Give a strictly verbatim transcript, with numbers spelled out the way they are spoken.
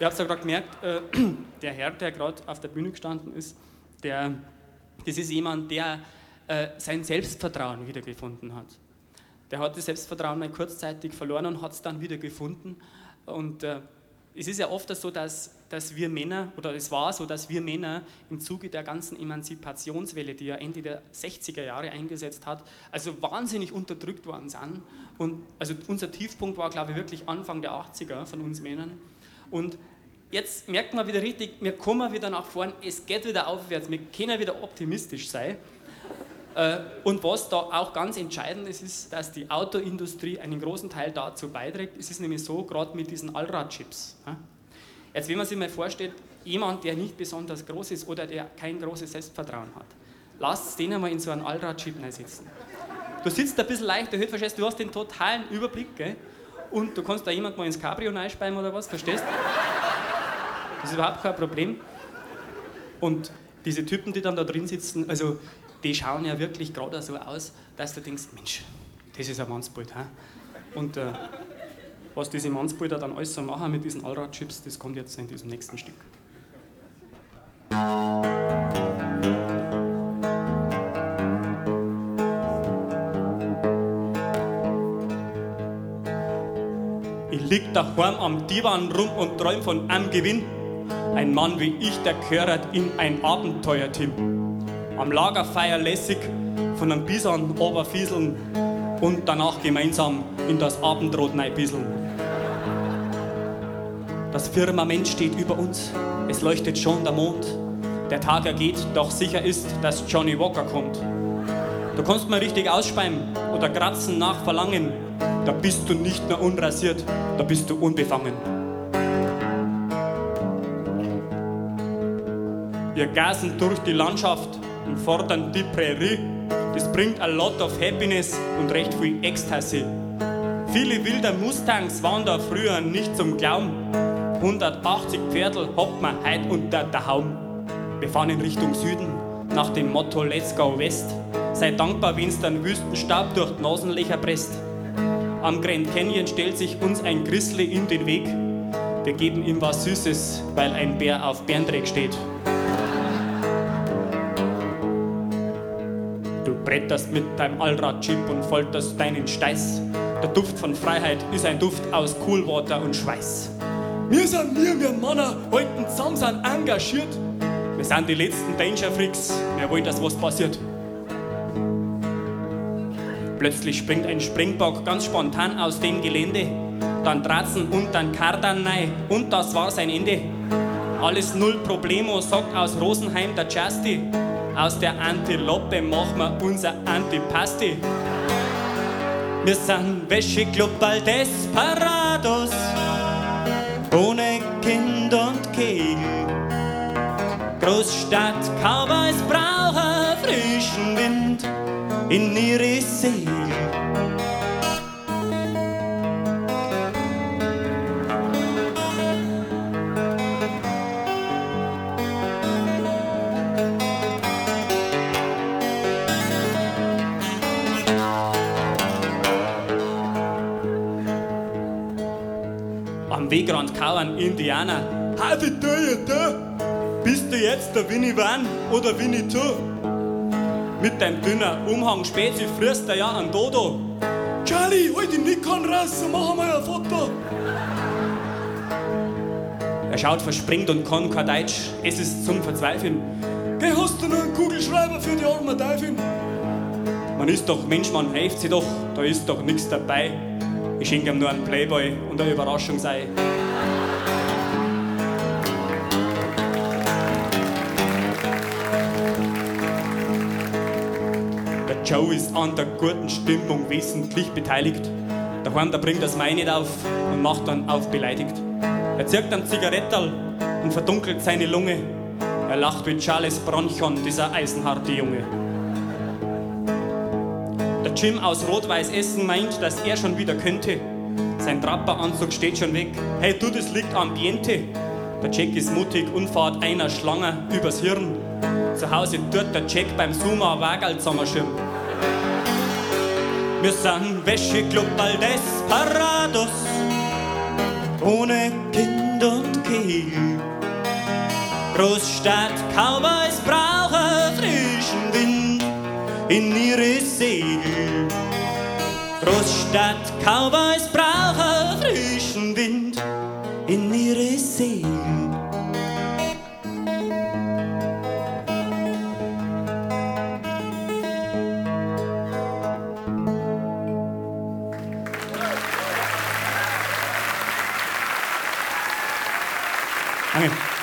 Ihr habt ja gerade gemerkt, äh, der Herr, der gerade auf der Bühne gestanden ist, der, das ist jemand, der äh, sein Selbstvertrauen wiedergefunden hat. Der hat das Selbstvertrauen mal kurzzeitig verloren und hat es dann wieder gefunden. Und äh, es ist ja oft so, dass, dass wir Männer, oder es war so, dass wir Männer im Zuge der ganzen Emanzipationswelle, die ja Ende der sechziger Jahre eingesetzt hat, also wahnsinnig unterdrückt worden sind. Und also unser Tiefpunkt war, glaube ich, wirklich Anfang der achtziger von uns Männern. Und jetzt merkt man wieder richtig, wir kommen wieder nach vorn, es geht wieder aufwärts, wir können wieder optimistisch sein. Und was da auch ganz entscheidend ist, ist, dass die Autoindustrie einen großen Teil dazu beiträgt. Es ist nämlich so, gerade mit diesen Allradchips. Jetzt, wenn man sich mal vorstellt, jemand, der nicht besonders groß ist oder der kein großes Selbstvertrauen hat, lasst den einmal in so einen Allradchip sitzen. Du sitzt ein bisschen leicht erhöht, verstehst du, hast den totalen Überblick, gell? Und du kannst da jemand mal ins Cabrio reinspeiben oder was, verstehst du? Das ist überhaupt kein Problem. Und diese Typen, die dann da drin sitzen, also die schauen ja wirklich gerade so aus, dass du denkst, Mensch, das ist ein Mannsbild. He? Und äh, was diese Mannsbilder dann alles so machen mit diesen Allradchips, das kommt jetzt in diesem nächsten Stück. Ich lieg daheim am Divan rum und träum von einem Gewinn. Ein Mann wie ich, der gehört in ein Abenteuerteam. Am Lagerfeuer lässig von einem Bison oberfieseln und danach gemeinsam in das Abendrot neibieseln. Das Firmament steht über uns, es leuchtet schon der Mond. Der Tag ergeht, doch sicher ist, dass Johnny Walker kommt. Du kannst mal richtig ausspeien oder kratzen nach Verlangen. Da bist du nicht nur unrasiert, da bist du unbefangen. Wir gasen durch die Landschaft und fordern die Prärie. Das bringt a lot of happiness und recht viel Ecstasy. Viele wilde Mustangs waren da früher nicht zum Glauben. hundertachtzig Pferdl hat man heut unter der Haum. Wir fahren in Richtung Süden nach dem Motto Let's go West. Sei dankbar, wenn's den Wüstenstaub durch die Nasenlöcher presst. Am Grand Canyon stellt sich uns ein Grizzly in den Weg. Wir geben ihm was Süßes, weil ein Bär auf Bärendreck steht. Du bretterst mit deinem Allradchip und folterst deinen Steiß. Der Duft von Freiheit ist ein Duft aus Coolwater und Schweiß. Wir sind wir, wir Männer, halten zusammen, sind engagiert. Wir sind die letzten Danger Freaks, wir wollen, dass was passiert. Plötzlich springt ein Springbock ganz spontan aus dem Gelände. Dann Dratzen und dann Kardan rein und das war sein Ende. Alles null Problemo, sagt aus Rosenheim der Justy. Aus der Antilope machen wir unser Antipasti. Wir sind Wäscheclub Desperados, ohne Kind und Kegel. Großstadt Cowboys brauchen frischen Wind in ihre Segel. Am Wegrand kauern Indianer. How do you do? Bist du jetzt der Winnie Van oder Winnie Two? Mit deinem dünnen Umhang Spezi frisst er ja ein Dodo. Charlie, hol die Nikon raus und mach mal ein Foto. Er schaut verspringt und kann kein Deutsch. Es ist zum Verzweifeln. Geh, hast du noch einen Kugelschreiber für die arme Teufel? Man ist doch Mensch, man hilft sich doch, da ist doch nichts dabei. Ich schenke ihm nur einen Playboy und eine Überraschung sei. Der Joe ist an der guten Stimmung wesentlich beteiligt. Daheim, da bringt das Mai nicht auf und macht dann auf beleidigt. Er zirkt einen Zigarettal und verdunkelt seine Lunge. Er lacht wie Charles Bronchon, dieser eisenharte Junge. Der Jim aus Rot-Weiß Essen meint, dass er schon wieder könnte. Sein Trapperanzug steht schon weg. Hey du, das liegt am Ambiente. Der Jack ist mutig und fährt einer Schlange übers Hirn. Zu Hause tut der Jack beim Suma Wagerl zusammenschirm. Wir sind Wäscheclub Desperados, ohne Kind Wind und Kegel. Großstadt-Cowboys brauchen frischen Wind in ihre Segel. Großstadt-Cowboys brauchen frischen Wind in ihre Segel. Danke.